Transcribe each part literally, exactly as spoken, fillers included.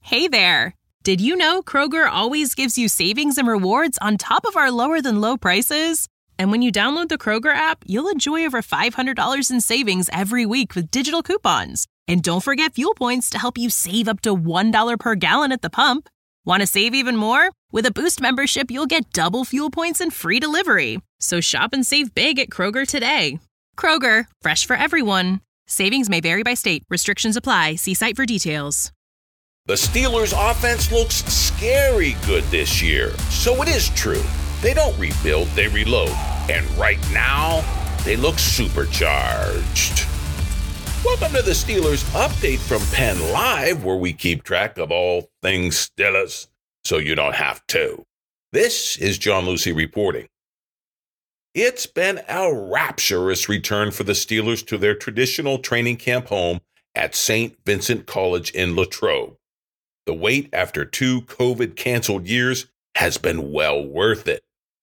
Hey there! Did you know Kroger always gives you savings and rewards on top of our lower-than-low prices? And when you download the Kroger app, you'll enjoy over five hundred dollars in savings every week with digital coupons. And don't forget fuel points to help you save up to one dollar per gallon at the pump. Want to save even more? With a Boost membership, you'll get double fuel points and free delivery. So shop and save big at Kroger today. Kroger, fresh for everyone. Savings may vary by state. Restrictions apply. See site for details. The Steelers' offense looks scary good this year. So it is true. They don't rebuild, they reload. And right now, they look supercharged. Welcome to the Steelers Update from Penn Live, where we keep track of all things Steelers, so you don't have to. This is John Luciew reporting. It's been a rapturous return for the Steelers to their traditional training camp home at Saint Vincent College in Latrobe. The wait after two COVID-canceled years has been well worth it.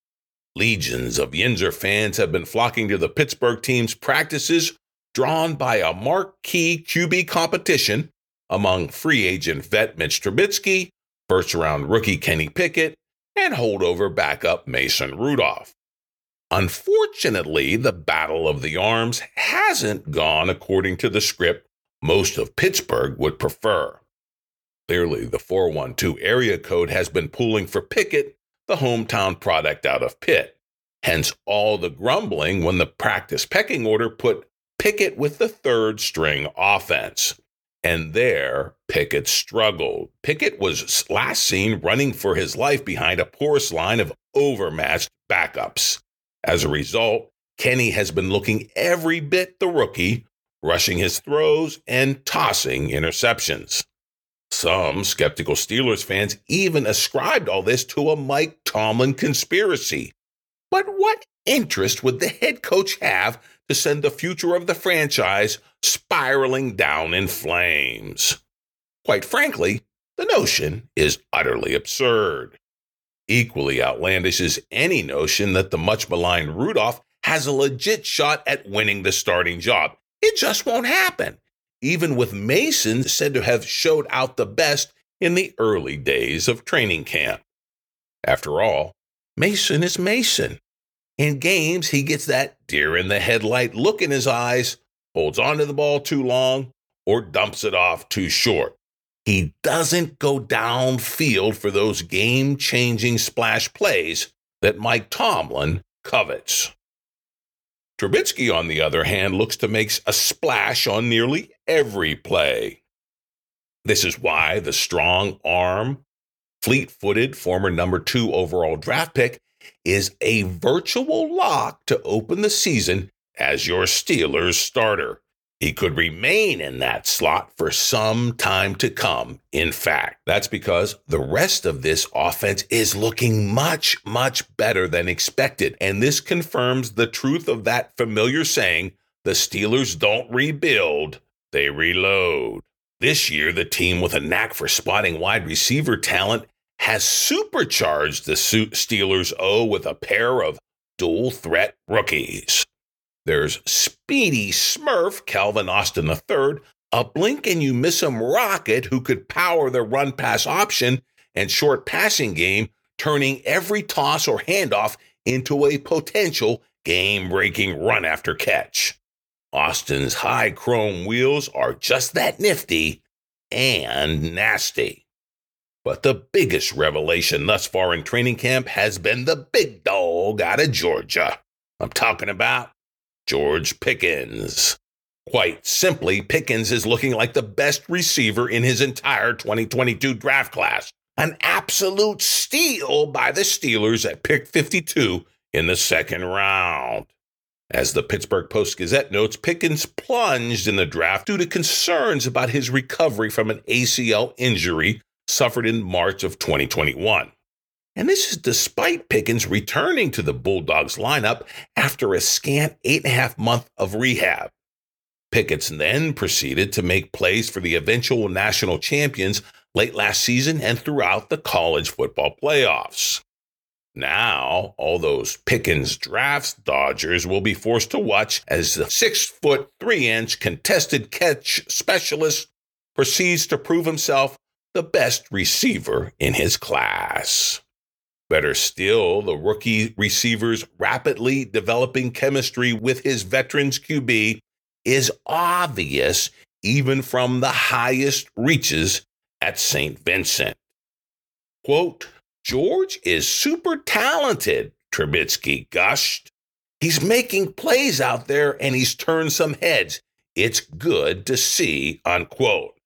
Legions of Yinzer fans have been flocking to the Pittsburgh team's practices, drawn by a marquee Q B competition among free agent vet Mitch Trubisky, first-round rookie Kenny Pickett, and holdover backup Mason Rudolph. Unfortunately, the Battle of the Arms hasn't gone according to the script most of Pittsburgh would prefer. Clearly, the four one two area code has been pulling for Pickett, the hometown product out of Pitt. Hence all the grumbling when the practice pecking order put Pickett with the third string offense. And there, Pickett struggled. Pickett was last seen running for his life behind a porous line of overmatched backups. As a result, Kenny has been looking every bit the rookie, rushing his throws and tossing interceptions. Some skeptical Steelers fans even ascribed all this to a Mike Tomlin conspiracy. But what interest would the head coach have to send the future of the franchise spiraling down in flames? Quite frankly, the notion is utterly absurd. Equally outlandish is any notion that the much-maligned Rudolph has a legit shot at winning the starting job. It just won't happen, even with Mason said to have showed out the best in the early days of training camp. After all, Mason is Mason. In games, he gets that deer-in-the-headlight look in his eyes, holds onto the ball too long, or dumps it off too short. He doesn't go downfield for those game-changing splash plays that Mike Tomlin covets. Trubisky, on the other hand, looks to make a splash on nearly every play. This is why the strong arm, fleet-footed former number two overall draft pick is a virtual lock to open the season as your Steelers starter. He could remain in that slot for some time to come. In fact, that's because the rest of this offense is looking much, much better than expected. And this confirms the truth of that familiar saying, the Steelers don't rebuild, they reload. This year, the team with a knack for spotting wide receiver talent has supercharged the Steelers' O with a pair of dual-threat rookies. There's speedy Smurf Calvin Austin the third, a blink-and-you-miss-him rocket who could power the run-pass option and short passing game, turning every toss or handoff into a potential game-breaking run after catch. Austin's high chrome wheels are just that nifty and nasty. But the biggest revelation thus far in training camp has been the big dog out of Georgia. I'm talking about George Pickens. Quite simply, Pickens is looking like the best receiver in his entire twenty twenty-two draft class. An absolute steal by the Steelers at pick fifty-two in the second round. As the Pittsburgh Post-Gazette notes, Pickens plunged in the draft due to concerns about his recovery from an A C L injury suffered in March of twenty twenty-one. And this is despite Pickens returning to the Bulldogs lineup after a scant eight and a half month of rehab. Pickens then proceeded to make plays for the eventual national champions late last season and throughout the college football playoffs. Now, all those Pickens drafts dodgers will be forced to watch as the six foot three inch contested catch specialist proceeds to prove himself the best receiver in his class. Better still, the rookie receiver's rapidly developing chemistry with his veterans Q B is obvious even from the highest reaches at Saint Vincent. Quote, George is super talented, Trubisky gushed. He's making plays out there and he's turned some heads. It's good to see, unquote.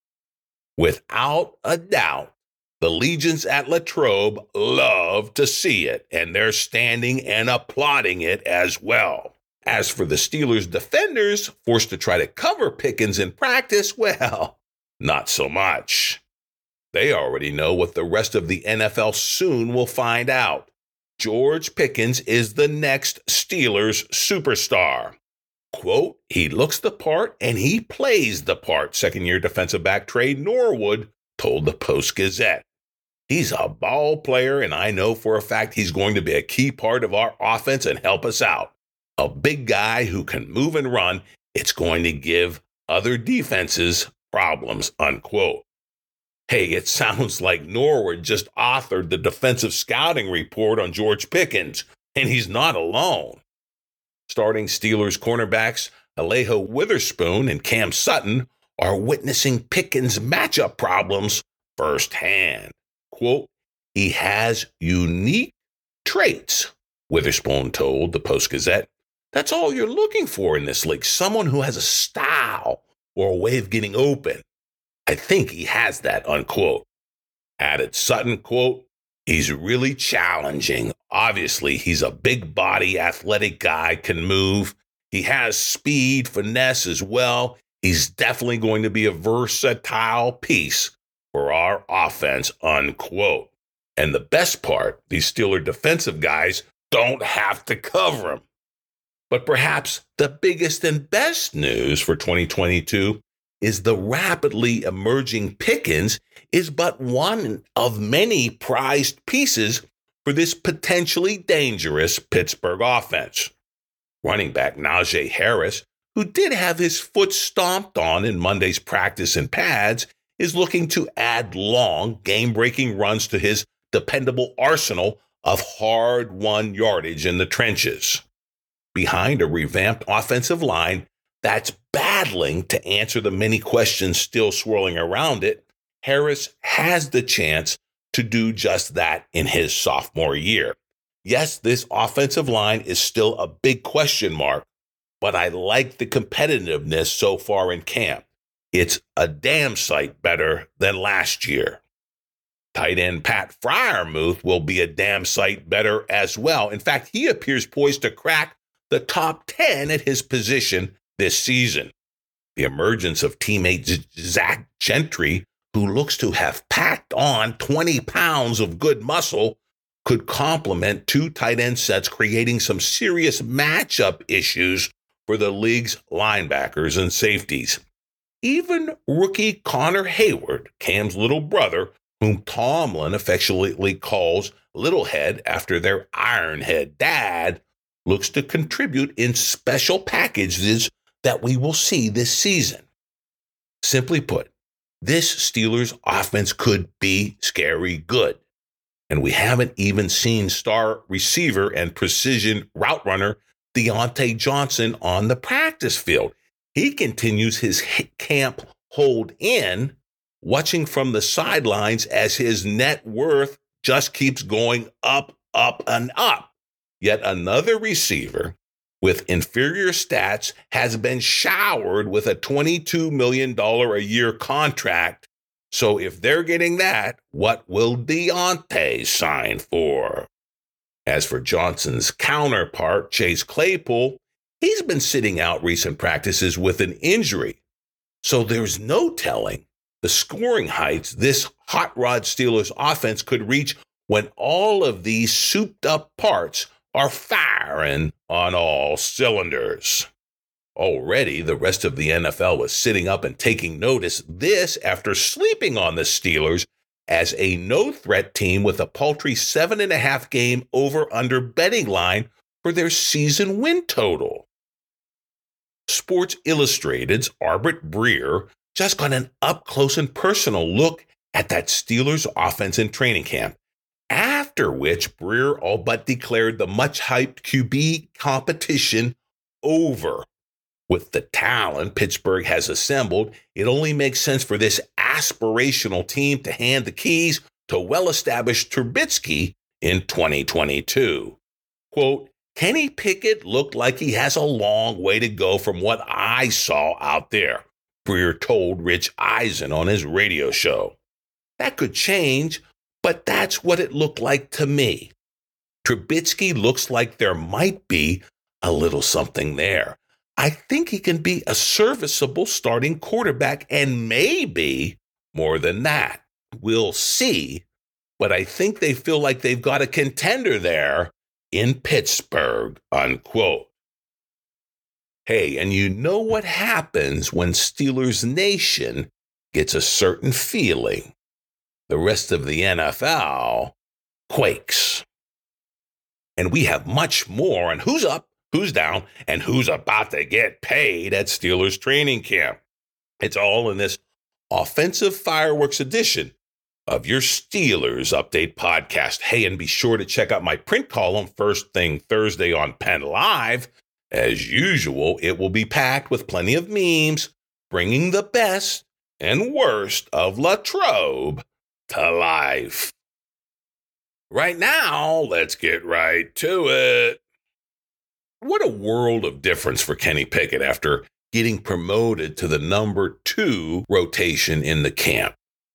Without a doubt, the legions at Latrobe love to see it, and they're standing and applauding it as well. As for the Steelers' defenders, forced to try to cover Pickens in practice, well, not so much. They already know what the rest of the N F L soon will find out. George Pickens is the next Steelers superstar. Quote, he looks the part and he plays the part, second-year defensive back Trey Norwood told the Post-Gazette. He's a ball player, and I know for a fact he's going to be a key part of our offense and help us out. A big guy who can move and run. It's going to give other defenses problems, unquote. Hey, it sounds like Norwood just authored the defensive scouting report on George Pickens, and he's not alone. Starting Steelers cornerbacks Alejo Witherspoon and Cam Sutton are witnessing Pickens' matchup problems firsthand. Quote, he has unique traits, Witherspoon told the Post-Gazette. That's all you're looking for in this league, someone who has a style or a way of getting open. I think he has that, unquote. Added Sutton, quote, he's really challenging. Obviously, he's a big body, athletic guy, can move. He has speed, finesse as well. He's definitely going to be a versatile piece for our offense, unquote. And the best part, these Steeler defensive guys don't have to cover him. But perhaps the biggest and best news for twenty twenty-two is the rapidly emerging Pickens is but one of many prized pieces for this potentially dangerous Pittsburgh offense. Running back Najee Harris, who did have his foot stomped on in Monday's practice in pads, is looking to add long, game-breaking runs to his dependable arsenal of hard-won yardage in the trenches. Behind a revamped offensive line that's battling to answer the many questions still swirling around it, Harris has the chance to do just that in his sophomore year. Yes, this offensive line is still a big question mark, but I like the competitiveness so far in camp. It's a damn sight better than last year. Tight end Pat Freiermuth will be a damn sight better as well. In fact, he appears poised to crack the top ten at his position this season. The emergence of teammate Zach Gentry, who looks to have packed on twenty pounds of good muscle, could complement two tight end sets, creating some serious matchup issues for the league's linebackers and safeties. Even rookie Connor Hayward, Cam's little brother, whom Tomlin affectionately calls Littlehead after their Ironhead dad, looks to contribute in special packages that we will see this season. Simply put, this Steelers offense could be scary good. And we haven't even seen star receiver and precision route runner Deontay Johnson on the practice field. He continues his camp hold in, watching from the sidelines as his net worth just keeps going up, up, and up. Yet another receiver with inferior stats has been showered with a twenty-two million dollars a year contract. So if they're getting that, what will Deontay sign for? As for Johnson's counterpart, Chase Claypool, he's been sitting out recent practices with an injury. So there's no telling the scoring heights this hot rod Steelers offense could reach when all of these souped up parts are firing on all cylinders. Already, the rest of the N F L was sitting up and taking notice, this after sleeping on the Steelers as a no-threat team with a paltry seven and a half game over-under betting line for their season win total. Sports Illustrated's Arbit Breer just got an up-close and personal look at that Steelers offense in training camp, after which Breer all but declared the much-hyped Q B competition over. With the talent Pittsburgh has assembled, it only makes sense for this aspirational team to hand the keys to well-established Trubisky in twenty twenty-two. Quote, Kenny Pickett looked like he has a long way to go from what I saw out there, Breer told Rich Eisen on his radio show. That could change, but that's what it looked like to me. Trubisky looks like there might be a little something there. I think he can be a serviceable starting quarterback and maybe more than that. We'll see, but I think they feel like they've got a contender there in Pittsburgh, unquote. Hey, and you know what happens when Steelers Nation gets a certain feeling. The rest of the N F L quakes. And we have much more on who's up, who's down, and who's about to get paid at Steelers training camp. It's all in this offensive fireworks edition of your Steelers Update podcast. Hey, and be sure to check out my print column first thing Thursday on Penn Live. As usual, it will be packed with plenty of memes, bringing the best and worst of Latrobe to life. Right now, let's get right to it. What a world of difference for Kenny Pickett after getting promoted to the number two rotation in the camp.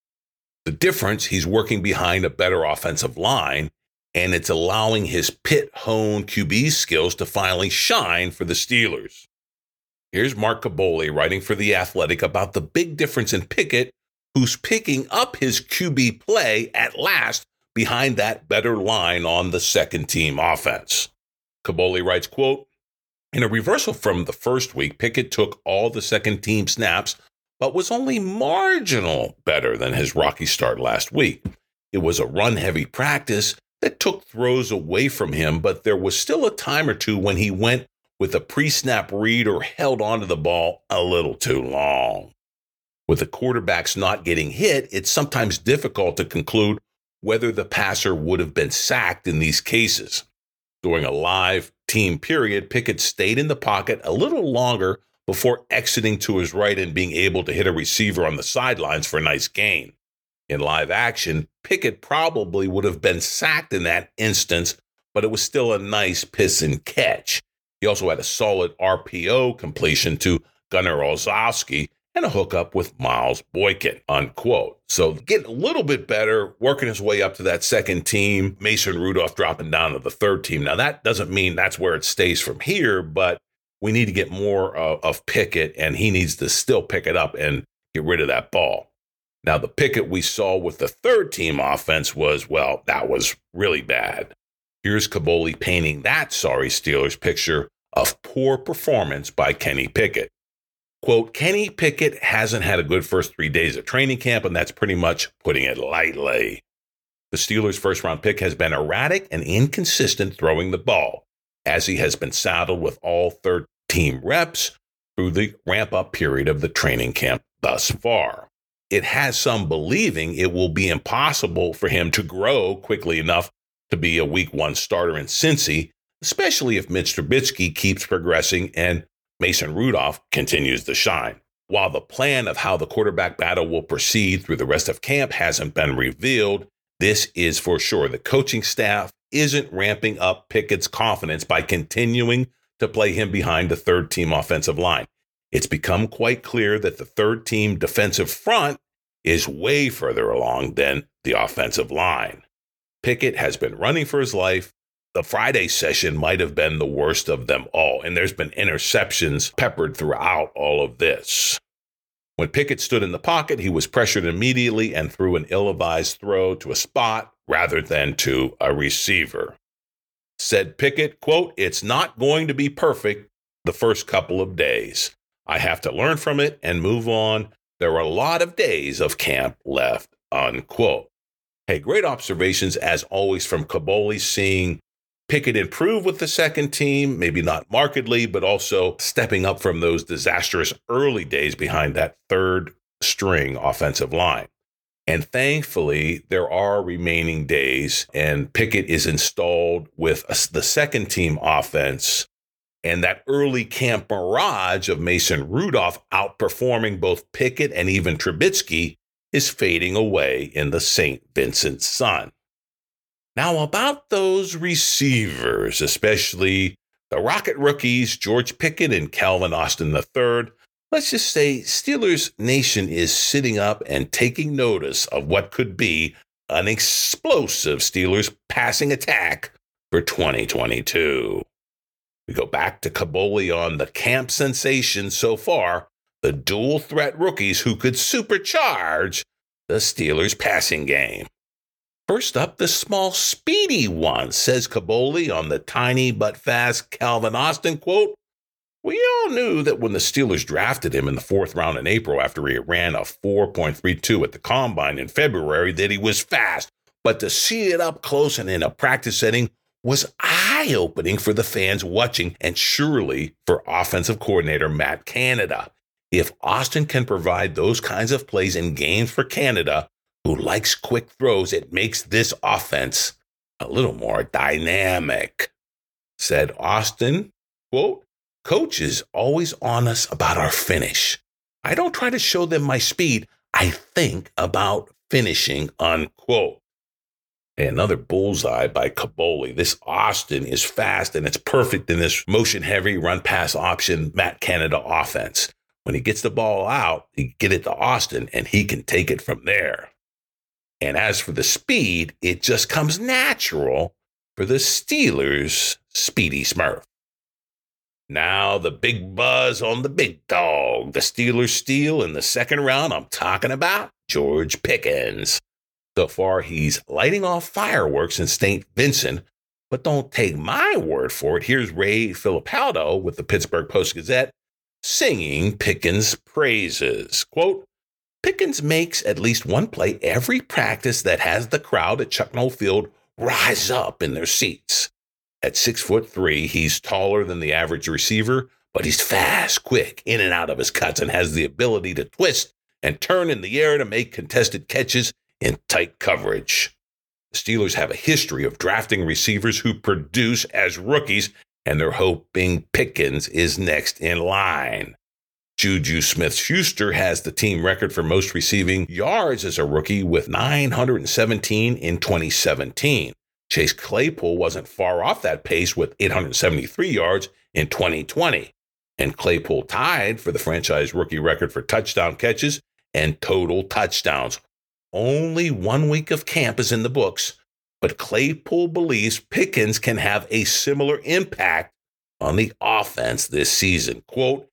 The difference, he's working behind a better offensive line, and it's allowing his pit-honed Q B skills to finally shine for the Steelers. Here's Mark Kaboly writing for The Athletic about the big difference in Pickett, who's picking up his Q B play at last behind that better line on the second-team offense. Kaboly writes, quote, in a reversal from the first week, Pickett took all the second-team snaps, but was only marginal better than his rocky start last week. It was a run-heavy practice that took throws away from him, but there was still a time or two when he went with a pre-snap read or held onto the ball a little too long. With the quarterbacks not getting hit, it's sometimes difficult to conclude whether the passer would have been sacked in these cases. During a live team period, Pickett stayed in the pocket a little longer before exiting to his right and being able to hit a receiver on the sidelines for a nice gain. In live action, Pickett probably would have been sacked in that instance, but it was still a nice piss and catch. He also had a solid R P O completion to Gunnar Olszewski and a hookup with Miles Boykin, unquote. So getting a little bit better, working his way up to that second team, Mason Rudolph dropping down to the third team. Now, that doesn't mean that's where it stays from here, but we need to get more uh, of Pickett, and he needs to still pick it up and get rid of that ball. Now, the Pickett we saw with the third team offense was, well, that was really bad. Here's Kaboly painting that sorry Steelers picture of poor performance by Kenny Pickett. Quote, Kenny Pickett hasn't had a good first three days of training camp, and that's pretty much putting it lightly. The Steelers' first-round pick has been erratic and inconsistent throwing the ball, as he has been saddled with all third-team reps through the ramp-up period of the training camp thus far. It has some believing it will be impossible for him to grow quickly enough to be a week one starter in Cincy, especially if Mitch Trubisky keeps progressing and Mason Rudolph continues to shine. While the plan of how the quarterback battle will proceed through the rest of camp hasn't been revealed, this is for sure. The coaching staff isn't ramping up Pickett's confidence by continuing to play him behind the third-team offensive line. It's become quite clear that the third-team defensive front is way further along than the offensive line. Pickett has been running for his life. The Friday session might have been the worst of them all, and there's been interceptions peppered throughout all of this. When Pickett stood in the pocket, he was pressured immediately and threw an ill-advised throw to a spot rather than to a receiver. Said Pickett, quote, it's not going to be perfect the first couple of days. I have to learn from it and move on. There are a lot of days of camp left, unquote. Hey, great observations as always from Kaboly, seeing Pickett improve with the second team, maybe not markedly, but also stepping up from those disastrous early days behind that third string offensive line. And thankfully, there are remaining days, and Pickett is installed with a, the second team offense. And that early camp mirage of Mason Rudolph outperforming both Pickett and even Trubisky is fading away in the Saint Vincent Sun. Now, about those receivers, especially the Rocket rookies, George Pickens and Calvin Austin the third, let's just say Steelers Nation is sitting up and taking notice of what could be an explosive Steelers passing attack for twenty twenty-two. We go back to Kaboly on the camp sensation so far, the dual threat rookies who could supercharge the Steelers passing game. First up, the small, speedy one, says Kaboly on the tiny but fast Calvin Austin, quote, "We all knew that when the Steelers drafted him in the fourth round in April after he ran a four point three two at the Combine in February that he was fast, but to see it up close and in a practice setting was eye-opening for the fans watching and surely for offensive coordinator Matt Canada. If Austin can provide those kinds of plays in games for Canada, who likes quick throws, it makes this offense a little more dynamic," said Austin, quote, "Coach is always on us about our finish. I don't try to show them my speed. I think about finishing," unquote. Hey, another bullseye by Kaboly. This Austin is fast, and it's perfect in this motion-heavy run-pass option Matt Canada offense. When he gets the ball out, you get it to Austin, and he can take it from there. And as for the speed, it just comes natural for the Steelers' Speedy Smurf. Now the big buzz on the big dog. The Steelers steal in the second round. I'm talking about George Pickens. So far, he's lighting off fireworks in Saint Vincent, but don't take my word for it. Here's Ray Filipaldo with the Pittsburgh Post-Gazette singing Pickens' praises. Quote, "Pickens makes at least one play every practice that has the crowd at Chuck Noll Field rise up in their seats. At six foot three, he's taller than the average receiver, but he's fast, quick, in and out of his cuts, and has the ability to twist and turn in the air to make contested catches in tight coverage. The Steelers have a history of drafting receivers who produce as rookies, and they're hoping Pickens is next in line. Juju Smith-Schuster has the team record for most receiving yards as a rookie with nine hundred seventeen in twenty seventeen. Chase Claypool wasn't far off that pace with eight hundred seventy-three yards in twenty twenty. And Claypool tied for the franchise rookie record for touchdown catches and total touchdowns. Only one week of camp is in the books, but Claypool believes Pickens can have a similar impact on the offense this season. Quote,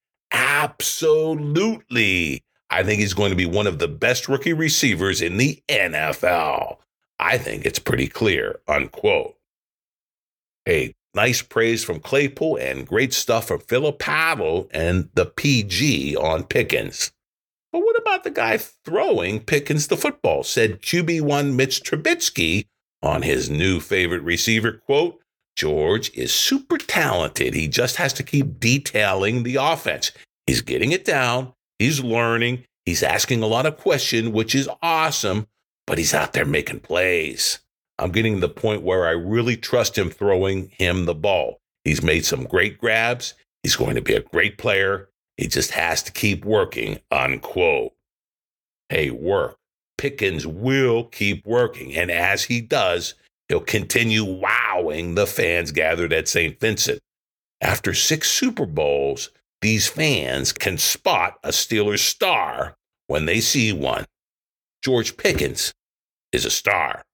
"Absolutely. I think he's going to be one of the best rookie receivers in the N F L. I think it's pretty clear," unquote. Hey, nice praise from Claypool and great stuff from Filipaldo and the P G on Pickens. But what about the guy throwing Pickens the football? Said Q B one Mitch Trubisky on his new favorite receiver, quote, "George is super talented. He just has to keep detailing the offense. He's getting it down. He's learning. He's asking a lot of questions, which is awesome, but he's out there making plays. I'm getting to the point where I really trust him throwing him the ball. He's made some great grabs. He's going to be a great player. He just has to keep working," unquote. Hey, work. Pickens will keep working, and as he does, he'll continue wowing the fans gathered at Saint Vincent. After six Super Bowls, these fans can spot a Steelers star when they see one. George Pickens is a star.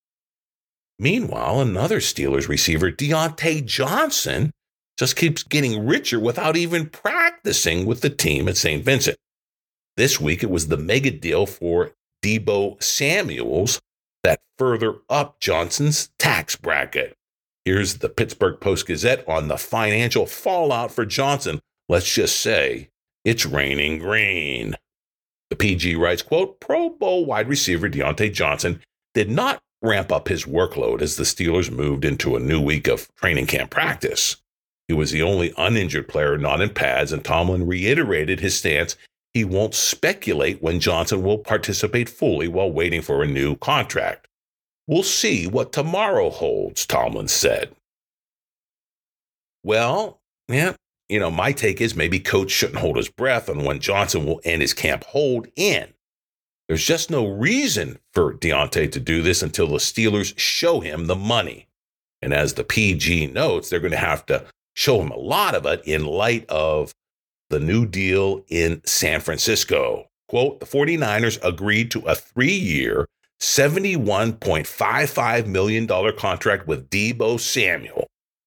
Meanwhile, another Steelers receiver, Deontay Johnson, just keeps getting richer without even practicing with the team at Saint Vincent. This week, it was the mega deal for Deebo Samuels that further up Johnson's tax bracket. Here's the Pittsburgh Post-Gazette on the financial fallout for Johnson. Let's just say it's raining green. The P G writes, quote, "Pro Bowl wide receiver Deontay Johnson did not ramp up his workload as the Steelers moved into a new week of training camp practice. He was the only uninjured player not in pads, and Tomlin reiterated his stance he won't speculate when Johnson will participate fully while waiting for a new contract. We'll see what tomorrow holds, Tomlin said. Well, yeah, you know, my take is maybe coach shouldn't hold his breath on when Johnson will end his camp hold in. There's just no reason for Diontae to do this until the Steelers show him the money. And as the P G notes, they're going to have to show him a lot of it in light of the new deal in San Francisco. Quote, the 49ers agreed to a three-year, seventy-one point five five million dollars contract with Deebo Samuel.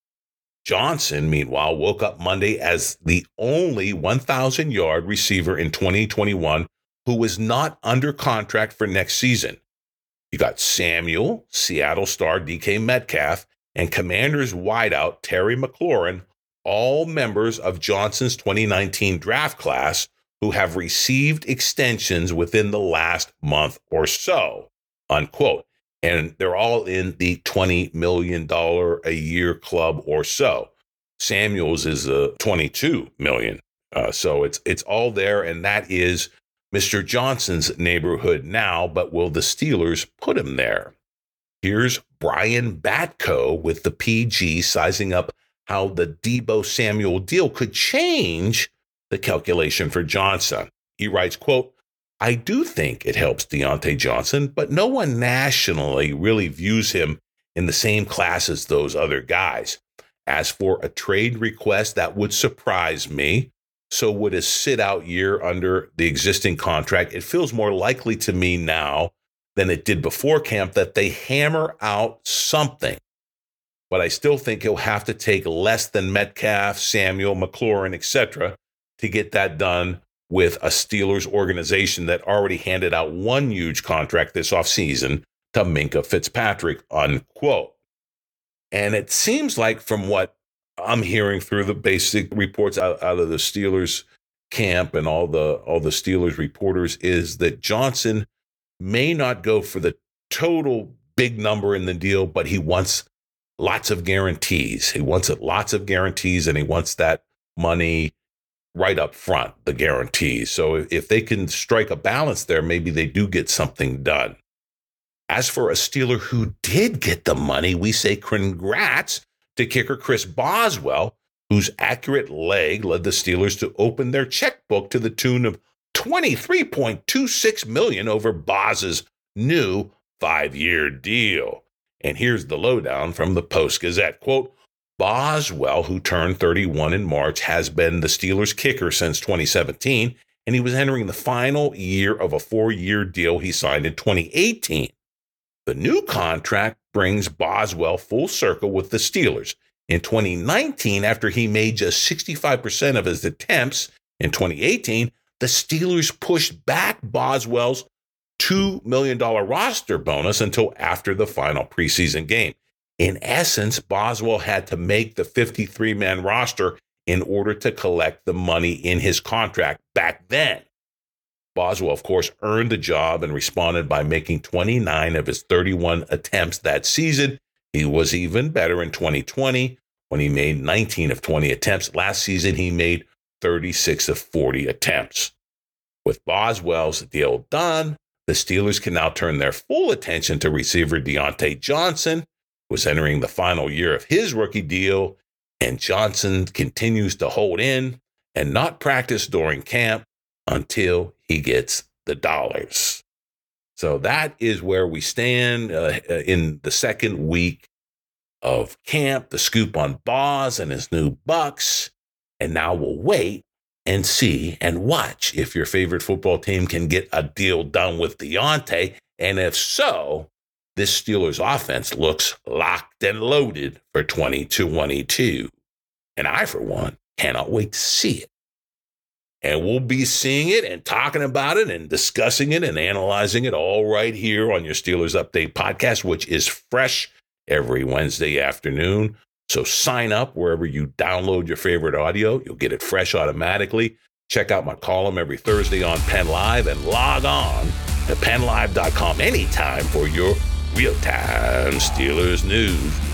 Johnson, meanwhile, woke up Monday as the only one thousand yard receiver in twenty twenty-one who was not under contract for next season. You got Samuel, Seattle star D K Metcalf, and Commanders wideout Terry McLaurin, all members of Johnson's twenty nineteen draft class who have received extensions within the last month or so, unquote. And they're all in the twenty million dollars a year club or so. Samuel's is a twenty-two million dollars. Uh, so it's it's all there, and that is Mister Johnson's neighborhood now, but will the Steelers put him there? Here's Brian Batko with the P G sizing up how the Deebo Samuel deal could change the calculation for Johnson. He writes, quote, I do think it helps Diontae Johnson, but no one nationally really views him in the same class as those other guys. As for a trade request, that would surprise me. So would a sit-out year under the existing contract. It feels more likely to me now than it did before camp that they hammer out something. But I still think he'll have to take less than Metcalf, Samuel, McLaurin, et cetera to get that done with a Steelers organization that already handed out one huge contract this offseason to Minkah Fitzpatrick, unquote. And it seems like from what I'm hearing through the basic reports out, out of the Steelers camp and all the all the Steelers reporters is that Johnson may not go for the total big number in the deal, but he wants lots of guarantees. He wants it, lots of guarantees, and he wants that money right up front, the guarantees. So if, if they can strike a balance there, maybe they do get something done. As for a Steeler who did get the money, we say congrats to kicker Chris Boswell, whose accurate leg led the Steelers to open their checkbook to the tune of twenty-three point two six million dollars over Boz's new five-year deal. And here's the lowdown from the Post-Gazette. Quote, Boswell, who turned thirty-one in March, has been the Steelers' kicker since twenty seventeen, and he was entering the final year of a four-year deal he signed in twenty eighteen. The new contract brings Boswell full circle with the Steelers. In twenty nineteen, after he made just sixty-five percent of his attempts in twenty eighteen, the Steelers pushed back Boswell's two million dollars roster bonus until after the final preseason game. In essence, Boswell had to make the fifty-three man roster in order to collect the money in his contract back then. Boswell, of course, earned the job and responded by making twenty-nine of his thirty-one attempts that season. He was even better in twenty twenty when he made nineteen of twenty attempts. Last season, he made thirty-six of forty attempts. With Boswell's deal done, the Steelers can now turn their full attention to receiver Diontae Johnson, who was entering the final year of his rookie deal, and Johnson continues to hold in and not practice during camp until he gets the dollars. So that is where we stand uh, in the second week of camp, the scoop on Boz and his new Bucks. And now we'll wait and see and watch if your favorite football team can get a deal done with Diontae. And if so, this Steelers offense looks locked and loaded for twenty twenty-two. And I, for one, cannot wait to see it. And we'll be seeing it and talking about it and discussing it and analyzing it all right here on your Steelers Update podcast, which is fresh every Wednesday afternoon. So sign up wherever you download your favorite audio. You'll get it fresh automatically. Check out my column every Thursday on Penn Live and log on to penn live dot com anytime for your real-time Steelers news.